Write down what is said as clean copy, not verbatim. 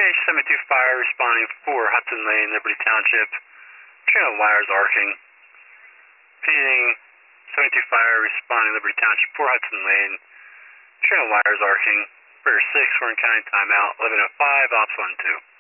PH-72 fire responding 4 Hudson Lane, Liberty Township. Channel wires arcing. Repeating, 72 fire responding Liberty Township, 4 Hudson Lane. Channel wires arcing. Operator 6, we're in county timeout. 11:05, ops 1-2.